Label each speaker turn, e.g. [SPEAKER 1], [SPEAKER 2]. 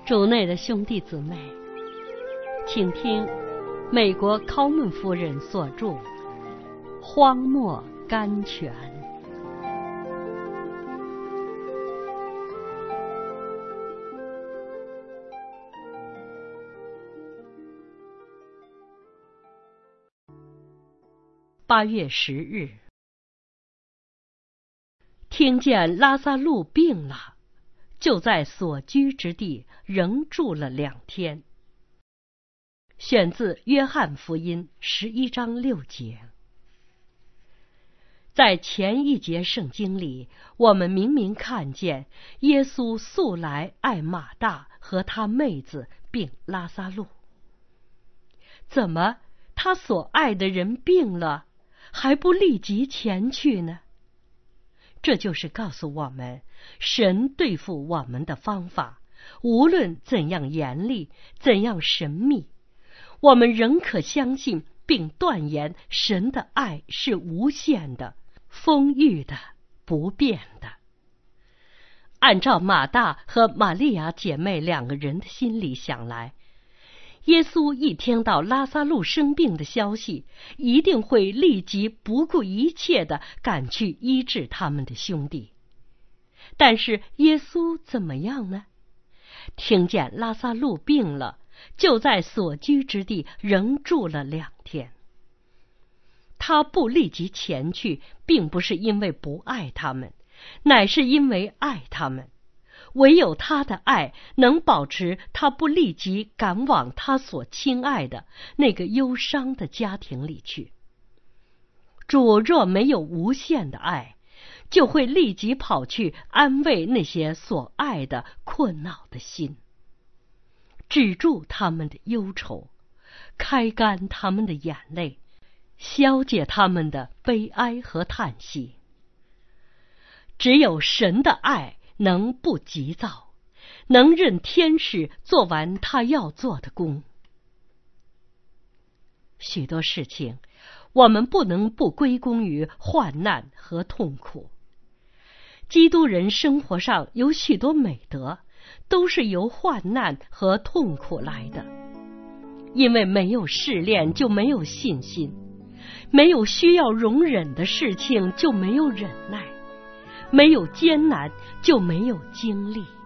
[SPEAKER 1] 主内的兄弟姊妹，请听美国考门夫人所著《荒漠甘泉》。8月10日，听见拉撒路病了，就在所居之地仍住了2天。选自约翰福音11章6节。在前一节圣经里，我们明明看见耶稣素来爱马大和他妹子并拉撒路。怎么他所爱的人病了，还不立即前去呢？这就是告诉我们，神对付我们的方法，无论怎样严厉，怎样神秘，我们仍可相信并断言神的爱是无限的、丰裕的、不变的。按照马大和玛利亚姐妹2个人的心里想来，耶稣一听到拉撒路生病的消息，一定会立即不顾一切地赶去医治他们的兄弟。但是耶稣怎么样呢？听见拉撒路病了，就在所居之地仍住了2天。他不立即前去，并不是因为不爱他们，乃是因为爱他们。唯有他的爱能保持他不立即赶往他所亲爱的那个忧伤的家庭里去。主若没有无限的爱，就会立即跑去安慰那些所爱的困恼的心，止住他们的忧愁，开干他们的眼泪，消解他们的悲哀和叹息。只有神的爱能不急躁，能任天使做完他要做的工。许多事情我们不能不归功于患难和痛苦。基督人生活上有许多美德，都是由患难和痛苦来的。因为没有试炼就没有信心，没有需要容忍的事情就没有忍耐，没有艰难就没有经历。